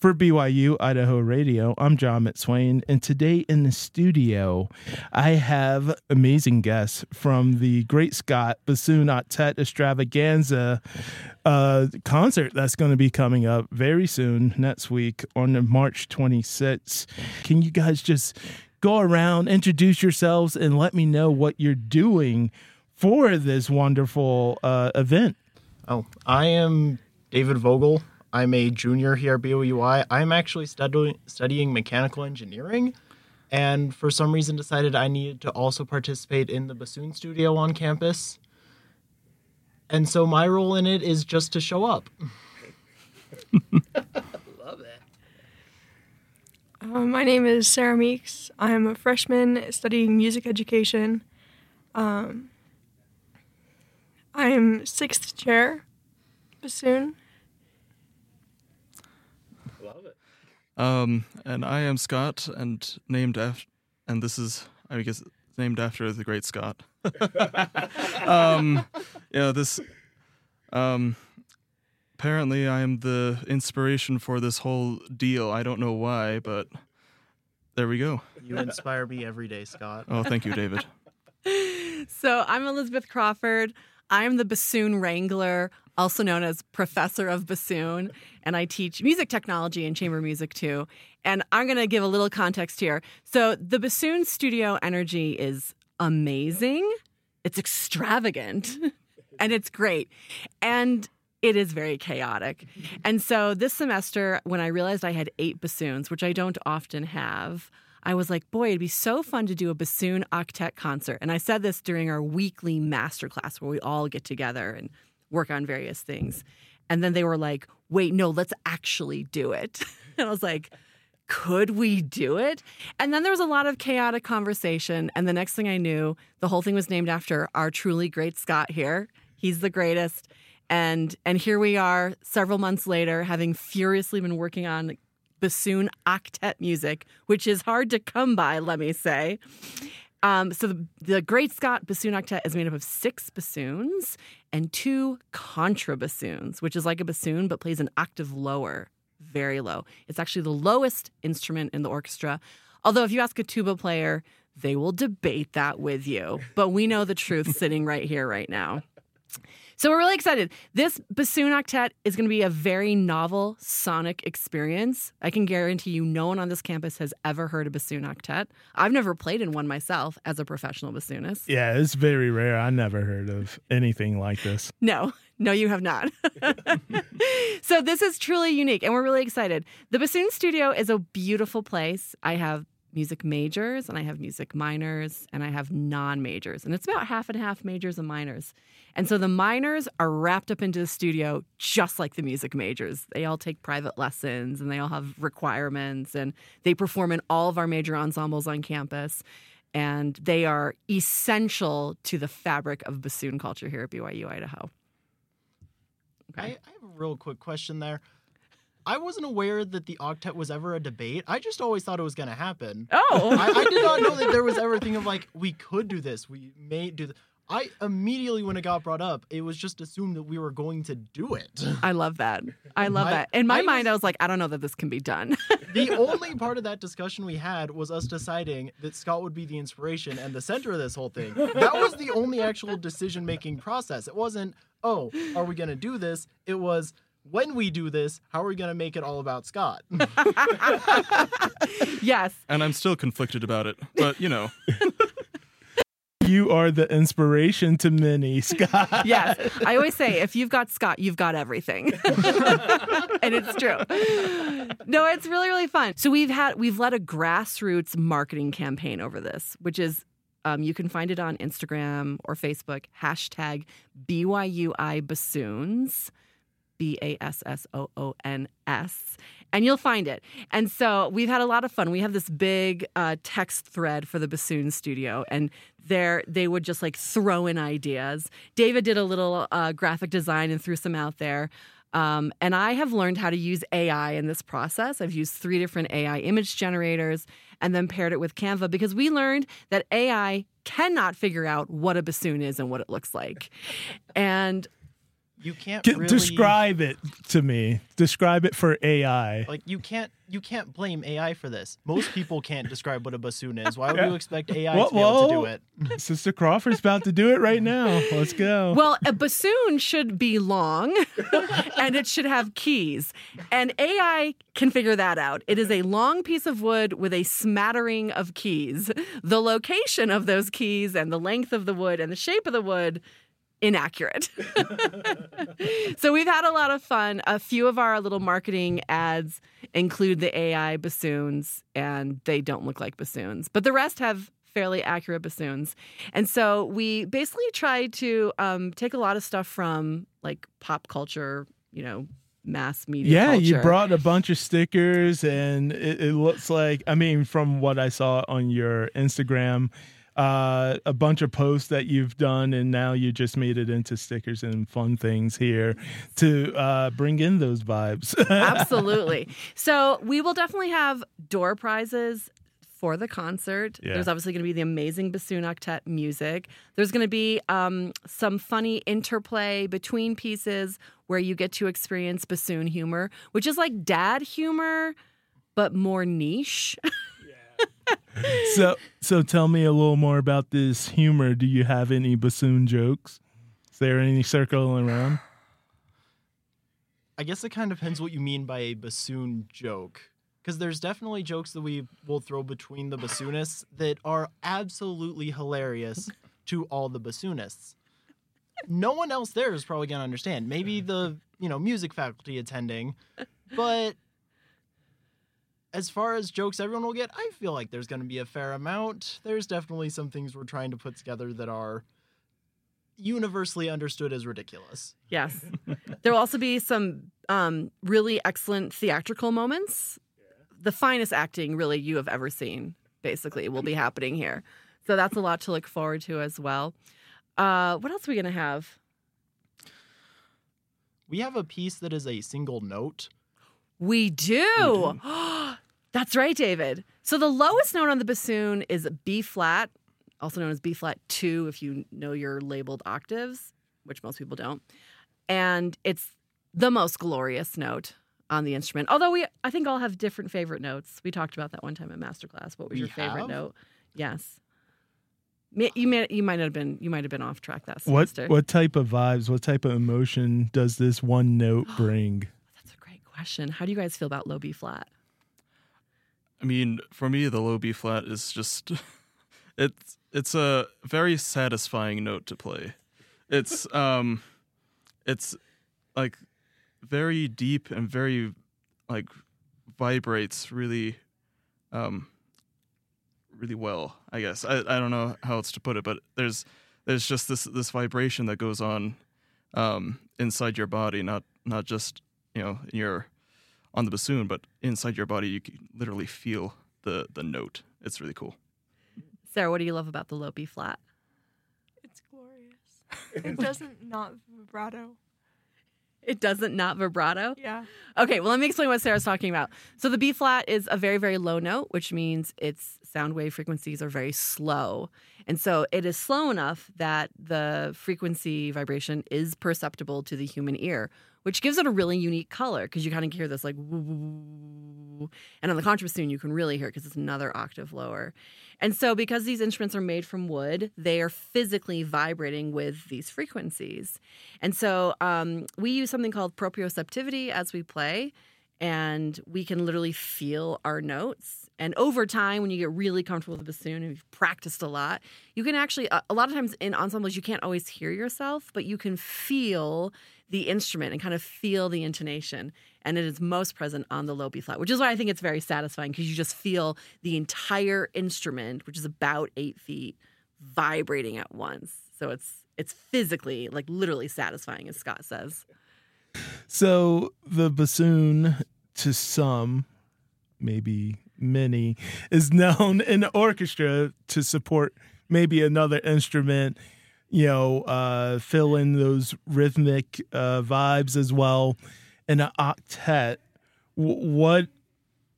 For BYU Idaho Radio, I'm John McSwain, and today in the studio, I have amazing guests from the Great Scott Bassoon Octet Extravaganza concert that's going to be coming up very soon, next week on March 26th. Can you guys just go around, introduce yourselves, and let me know what you're doing for this wonderful event? Oh, I am David Vogel. I'm a junior here at BYU. I'm actually studying mechanical engineering, and for some reason decided I needed to also participate in the bassoon studio on campus. And so my role in it is just to show up. Love it. My name is Sarah Meeks. I'm a freshman studying music education. I am 6th chair bassoon. And I am Scott, and named after, and this is, I guess, named after the Great Scott. Apparently I am the inspiration for this whole deal. I don't know why, but there we go. You inspire me every day, Scott. Oh, thank you, David. So I'm Elizabeth Crawford. I'm the bassoon wrangler, also known as professor of bassoon, and I teach music technology and chamber music too. And I'm going to give a little context here. So the bassoon studio energy is amazing. It's extravagant and it's great. And it is very chaotic. And so this semester, when I realized I had 8 bassoons, which I don't often have, I was like, boy, it'd be so fun to do a bassoon octet concert. And I said this during our weekly masterclass where we all get together and work on various things. And then they were like, wait, no, let's actually do it. And I was like, could we do it? And then there was a lot of chaotic conversation. And the next thing I knew, the whole thing was named after our truly great Scott here. He's the greatest. And here we are several months later, having furiously been working on bassoon octet music, which is hard to come by, let me say. So the Great Scott Bassoon Octet is made up of 6 bassoons and 2 contrabassoons, which is like a bassoon but plays an octave lower, very low. It's actually the lowest instrument in the orchestra. Although if you ask a tuba player, they will debate that with you. But we know the truth sitting right here, right now. So we're really excited. This bassoon octet is going to be a very novel sonic experience. I can guarantee you no one on this campus has ever heard a bassoon octet. I've never played in one myself as a professional bassoonist. Yeah, it's very rare. I never heard of anything like this. No, you have not. So this is truly unique, and we're really excited. The Bassoon Studio is a beautiful place. I have music majors, and I have music minors, and I have non-majors. And it's about half and half majors and minors. And so the minors are wrapped up into the studio just like the music majors. They all take private lessons, and they all have requirements, and they perform in all of our major ensembles on campus. And they are essential to the fabric of bassoon culture here at BYU Idaho. Okay. I have a real quick question there. I wasn't aware that the octet was ever a debate. I just always thought it was going to happen. Oh! I did not know that there was ever a thing of like, we could do this. We may do this. I immediately, when it got brought up, it was just assumed that we were going to do it. I love that. I love that. In my mind, I was like, I don't know that this can be done. The only part of that discussion we had was us deciding that Scott would be the inspiration and the center of this whole thing. That was the only actual decision-making process. It wasn't, oh, are we going to do this? It was, when we do this, how are we going to make it all about Scott? Yes. And I'm still conflicted about it, but, you know. You are the inspiration to many, Scott. Yes. I always say, if you've got Scott, you've got everything. And it's true. No, it's really, really fun. So we've led a grassroots marketing campaign over this, which is, you can find it on Instagram or Facebook, hashtag BYUI Bassoons. BASSOONS, and you'll find it. And so we've had a lot of fun. We have this big text thread for the Bassoon Studio, and they would just like throw in ideas. David did a little graphic design and threw some out there. And I have learned how to use AI in this process. I've used 3 different AI image generators and then paired it with Canva because we learned that AI cannot figure out what a bassoon is and what it looks like. And you can't really describe it to me. Describe it for AI. Like you can't blame AI for this. Most people can't describe what a bassoon is. Why would you expect AI to be able to do it? Sister Crawford's about to do it right now. Let's go. Well, a bassoon should be long and it should have keys. And AI can figure that out. It is a long piece of wood with a smattering of keys. The location of those keys and the length of the wood and the shape of the wood, inaccurate. So we've had a lot of fun. A few of our little marketing ads include the AI bassoons, and they don't look like bassoons. But the rest have fairly accurate bassoons. And so we basically tried to take a lot of stuff from like pop culture, mass media culture. You brought a bunch of stickers, and it looks like, from what I saw on your Instagram, a bunch of posts that you've done, and now you just made it into stickers and fun things here to bring in those vibes. Absolutely. So we will definitely have door prizes for the concert. Yeah. There's obviously going to be the amazing bassoon octet music. There's going to be some funny interplay between pieces where you get to experience bassoon humor, which is like dad humor, but more niche. So tell me a little more about this humor. Do you have any bassoon jokes? Is there any circling around? I guess it kind of depends what you mean by a bassoon joke. Because there's definitely jokes that we will throw between the bassoonists that are absolutely hilarious to all the bassoonists. No one else there is probably going to understand. Maybe the, music faculty attending. But as far as jokes everyone will get, I feel like there's going to be a fair amount. There's definitely some things we're trying to put together that are universally understood as ridiculous. Yes. There will also be some really excellent theatrical moments. The finest acting really you have ever seen, basically, will be happening here. So that's a lot to look forward to as well. What else are we going to have? We have a piece that is a single note. We do. That's right, David. So the lowest note on the bassoon is B flat, also known as B flat 2 if you know your labeled octaves, which most people don't. And it's the most glorious note on the instrument. Although I think all have different favorite notes. We talked about that one time in masterclass. What was your favorite note? Yes. You might have been off track that semester. What type of vibes, what type of emotion does this one note bring? That's a great question. How do you guys feel about low B flat? For me, the low B flat is just it's a very satisfying note to play. It's like very deep and very like vibrates really really well, I guess. I don't know how else to put it, but there's just this vibration that goes on inside your body, not just in your on the bassoon, but inside your body. You can literally feel the note. It's really cool. Sarah, what do you love about the low B flat? It's glorious. It doesn't not vibrato. It doesn't not vibrato? Yeah. Okay, well, let me explain what Sarah's talking about. So the B flat is a very, very low note, which means its sound wave frequencies are very slow. And so it is slow enough that the frequency vibration is perceptible to the human ear, which gives it a really unique color because you kind of hear this like woo. And on the contrabassoon, you can really hear it because it's another octave lower. And so because these instruments are made from wood, they are physically vibrating with these frequencies. And so we use something called proprioceptivity as we play, and we can literally feel our notes. And over time, when you get really comfortable with the bassoon and you've practiced a lot, you can actually, a lot of times in ensembles, you can't always hear yourself, but you can feel the instrument and kind of feel the intonation. And it is most present on the low B flat, which is why I think it's very satisfying because you just feel the entire instrument, which is about 8 feet, vibrating at once. So it's physically, like literally satisfying, as Scott says. So the bassoon, to some, maybe many, is known in the orchestra to support maybe another instrument, fill in those rhythmic vibes as well. In an octet, what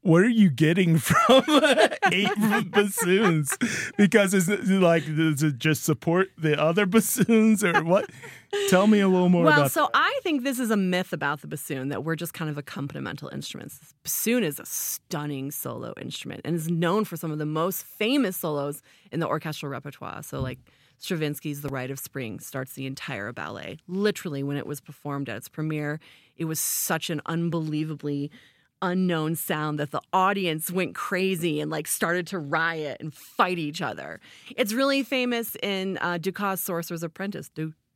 what are you getting from 8 bassoons? Because is it like, does it just support the other bassoons or what? Tell me a little more Well, about so I think this is a myth about the bassoon, that we're just kind of accompanimental instruments. The bassoon is a stunning solo instrument and is known for some of the most famous solos in the orchestral repertoire. So like Stravinsky's The Rite of Spring starts the entire ballet. Literally, when it was performed at its premiere, it was such an unbelievably unknown sound that the audience went crazy and like started to riot and fight each other. It's really famous in Dukas' Sorcerer's Apprentice.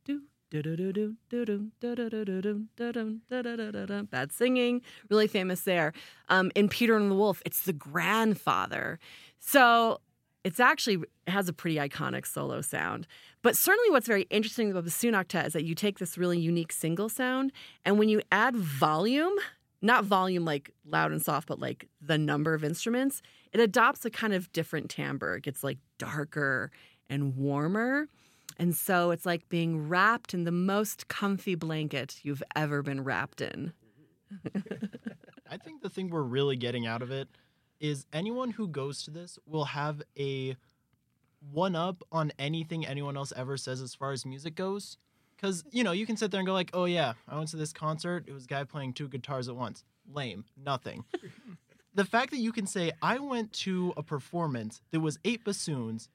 Bad singing, really famous there. In Peter and the Wolf, it's the grandfather. So it's actually it has a pretty iconic solo sound. But certainly what's very interesting about the bassoon octet is that you take this really unique single sound, and when you add volume, not volume like loud and soft, but like the number of instruments, it adopts a kind of different timbre. It gets like darker and warmer. And so it's like being wrapped in the most comfy blanket you've ever been wrapped in. I think the thing we're really getting out of it is anyone who goes to this will have a one-up on anything anyone else ever says as far as music goes. Because, you know, you can sit there and go like, oh, yeah, I went to this concert. It was a guy playing 2 guitars at once. Lame. Nothing. The fact that you can say, I went to a performance that was 8 bassoons,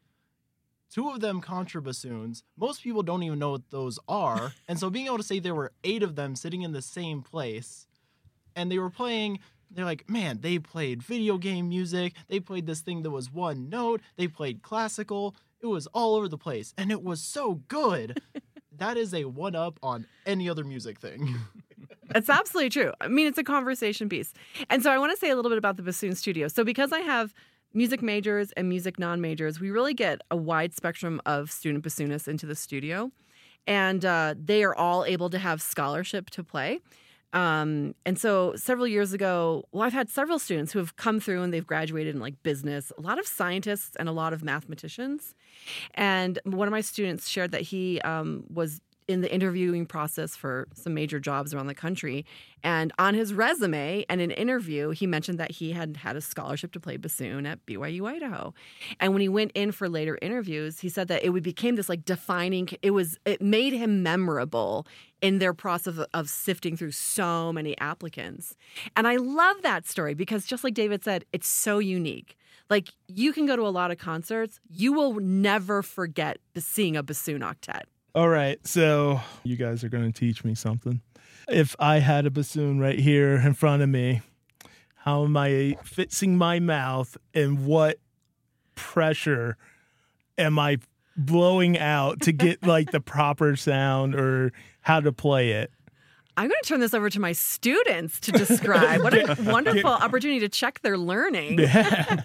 2 of them contrabassoons. Most people don't even know what those are. And so being able to say there were 8 of them sitting in the same place and they were playing, they're like, man, they played video game music. They played this thing that was one note. They played classical. It was all over the place. And it was so good. That is a one-up on any other music thing. It's absolutely true. I mean, it's a conversation piece. And so I want to say a little bit about the bassoon studio. So because I have music majors and music non-majors, we really get a wide spectrum of student bassoonists into the studio. And they are all able to have scholarship to play. And so several years ago, well, I've had several students who have come through and they've graduated in like business, a lot of scientists and a lot of mathematicians. And one of my students shared that he was in the interviewing process for some major jobs around the country. And on his resume and an interview, he mentioned that he had had a scholarship to play bassoon at BYU, Idaho. And when he went in for later interviews, he said that it became this like defining, it made him memorable in their process of sifting through so many applicants. And I love that story because just like David said, it's so unique. Like you can go to a lot of concerts, you will never forget seeing a bassoon octet. All right, so you guys are going to teach me something. If I had a bassoon right here in front of me, how am I fixing my mouth and what pressure am I blowing out to get like the proper sound or how to play it? I'm going to turn this over to my students to describe. What a wonderful opportunity to check their learning. Yeah.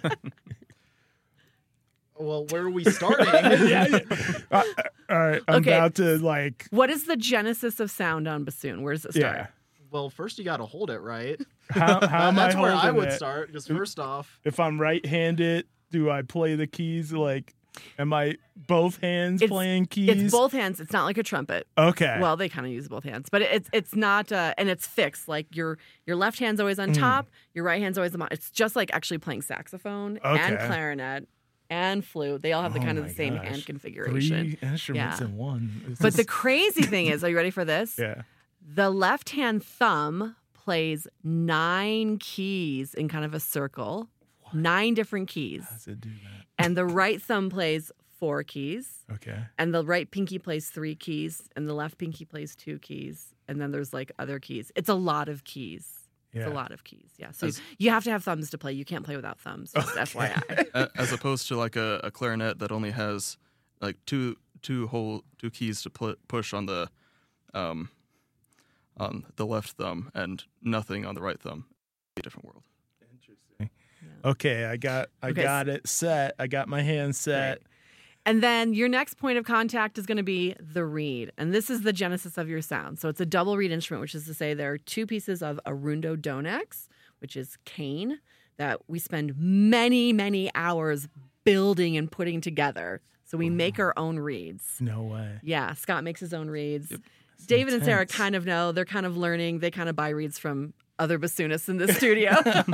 Well, where are we starting? All right, I'm Okay. about to like. What is the genesis of sound on bassoon? Where does it start? Yeah. Well, first you got to hold it right. How am That's I where I holding would it? start. Because first off, If I'm right-handed, do I play the keys like? Am I both hands playing keys? It's both hands. It's not like a trumpet. Okay. Well, they kind of use both hands, but it's not, and it's fixed. Like your left hand's always on top, your right hand's always on. It's just like actually playing saxophone and Okay. clarinet and flute. They all have the Oh kind of my the same gosh. hand configuration. 3 instruments Yeah. in one. This But is- the crazy thing is, are you ready for this? yeah. The left hand thumb plays 9 keys in kind of a circle, 9 different keys, How does it do that? and the right thumb plays 4 keys. Okay. And the right pinky plays 3 keys, and the left pinky plays 2 keys, and then there's like other keys. It's a lot of keys. It's Yeah. a lot of keys. Yeah. So you have to have thumbs to play. You can't play without thumbs. Just FYI. As opposed to like a clarinet that only has like two keys to push on the left thumb and nothing on the right thumb. A different world. Interesting. Okay, I got it set. I got my hand set. Right. And then your next point of contact is going to be the reed. And this is the genesis of your sound. So it's a double reed instrument, which is to say there are 2 pieces of Arundo Donex, which is cane, that we spend many, many hours building and putting together. So we make our own reeds. No way. Yeah, Scott makes his own reeds. David and Sarah intense. kind of know. They're kind of learning. They kind of buy reeds from other bassoonists in the studio.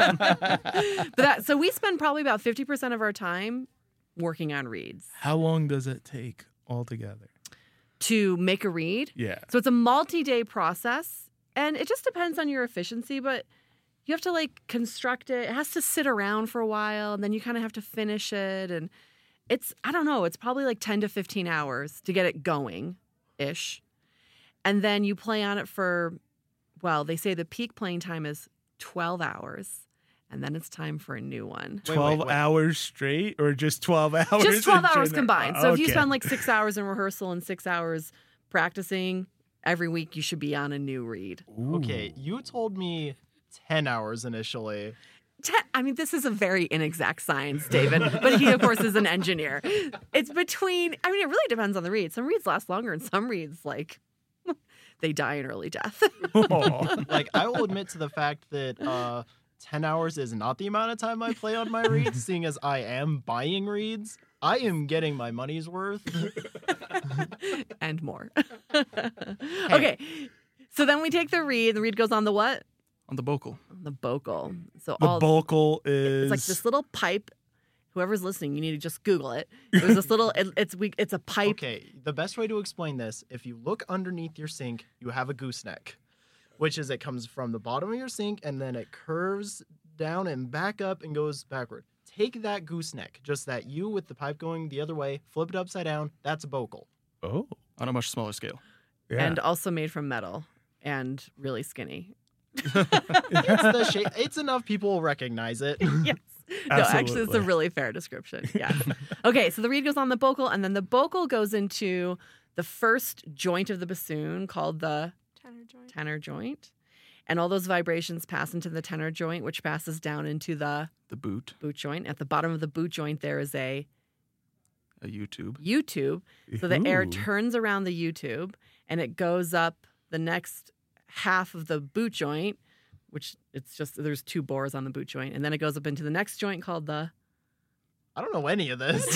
So we spend probably about 50% of our time working on reeds. How long does it take altogether? To make a reed? Yeah. So it's a multi-day process, and it just depends on your efficiency, but you have to like construct it. It has to sit around for a while, and then you kind of have to finish it. And I don't know, it's probably like 10 to 15 hours to get it going-ish. And then you play on it for, well, they say the peak playing time is 12 hours. And then it's time for a new one. 12 hours straight or just 12 hours? Just 12 hours combined. So if you Okay. spend like 6 hours in rehearsal and 6 hours practicing, every week you should be on a new reed. Okay, you told me 10 hours initially. I mean, this is a very inexact science, David, but he, of course, is an engineer. It's between, I mean, it really depends on the reed. Some reeds last longer and some reeds, like, they die in early death. Like, I will admit to the fact that 10 hours is not the amount of time I play on my reeds, seeing as I am buying reeds. I am getting my money's worth. And more. Okay, so then we take the reed goes on the what? On the bocal. The bocal. So The bocal is it's like this little pipe. Whoever's listening, you need to just Google it. There's this little. It's a pipe. Okay, the best way to explain this, if you look underneath your sink, you have a gooseneck, which is it comes from the bottom of your sink and then it curves down and back up and goes backward. Take that gooseneck, just that you with the pipe going the other way, flip it upside down, that's a bocal. Oh, On a much smaller scale. yeah. And also made from metal and really skinny. It's the shape. It's enough people will recognize it. Yes. No, actually, it's a Absolutely. really fair description. Yeah. Okay, so the reed goes on the bocal, and then the bocal goes into the first joint of the bassoon called the tenor joint. And all those vibrations pass into the tenor joint, which passes down into the The boot. boot joint. At the bottom of the boot joint, there is a A U-tube. U-tube. So the air Ooh. turns around the U-tube, and it goes up the next half of the boot joint, which it's just, there's 2 bores on the boot joint. And then it goes up into the next joint called the, I don't know any of this.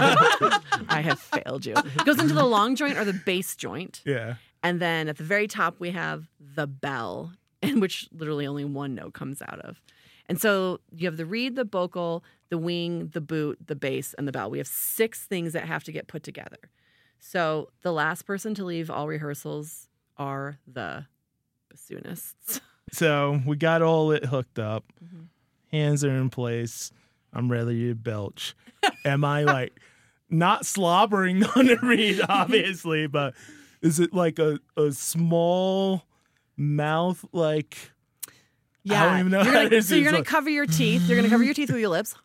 I have failed you. It goes into the long joint or the bass joint. Yeah. And then at the very top, we have the bell, in which literally only one note comes out of. And so you have the reed, the bocal, the wing, the boot, the bass, and the bell. We have 6 things that have to get put together. So the last person to leave all rehearsals are the bassoonists. So we got all it hooked up. Mhm. Hands are in place. I'm ready to belch. Am I like not slobbering on the reed, obviously, but is it like a small mouth like I don't even know how this So you're is going like- to cover your teeth. You're going to cover your teeth with your lips.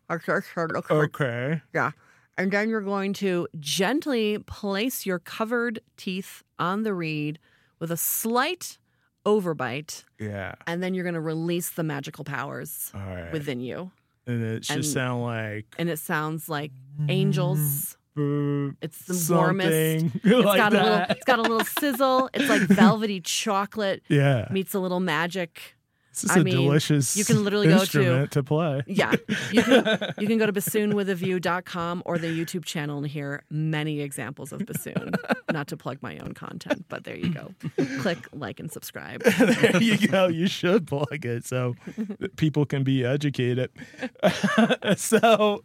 Okay. Yeah. And then you're going to gently place your covered teeth on the reed with a slight overbite. Yeah. And then you're going to release the magical powers All right. within you. And it should and- sound like And it sounds like angels. It's the something warmest. like It's got a little sizzle. It's like velvety chocolate Yeah. meets a little magic. This is I a mean, delicious you can literally go to- instrument to play. Yeah. You can go to bassoonwithaview.com or the YouTube channel and hear many examples of bassoon. Not to plug my own content, but there you go. Click like and subscribe. There you go. You should plug it so that people can be educated. So,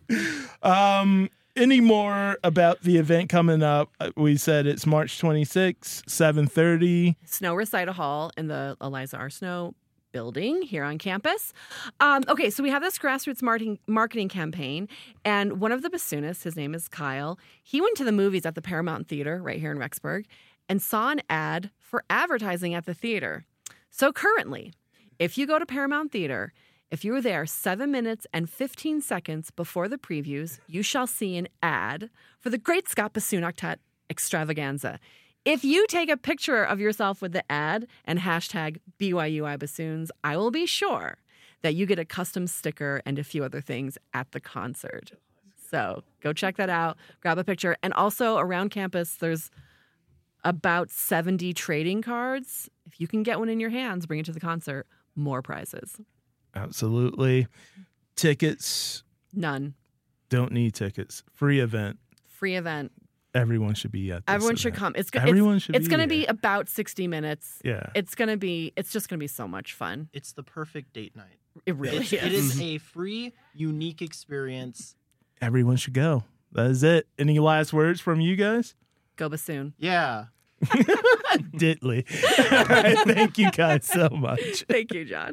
any more about the event coming up? We said it's March 26th, 7:30. Snow Recital Hall in the Eliza R. Snow building here on campus. Okay, so we have this grassroots marketing campaign, and one of the bassoonists, his name is Kyle, he went to the movies at the Paramount Theater right here in Rexburg and saw an ad for advertising at the theater. So currently, if you go to Paramount Theater, if you were there 7 minutes and 15 seconds before the previews, you shall see an ad for the Great Scott Bassoon Octet Extravaganza. If you take a picture of yourself with the ad and hashtag BYUI Bassoons, I will be sure that you get a custom sticker and a few other things at the concert. So go check that out, grab a picture. And also around campus, there's about 70 trading cards. If you can get one in your hands, bring it to the concert, more prizes. Absolutely. Tickets, None. don't need tickets. Free event. Free event. Everyone should be at this Everyone should event. come. Everyone should It's be going to there. be about 60 minutes. Yeah. It's just going to be so much fun. It's the perfect date night. It really is. It is a free, unique experience. Everyone should go. That is it. Any last words from you guys? Go bassoon. Yeah. Diddly. All right. Thank you guys so much. Thank you, John.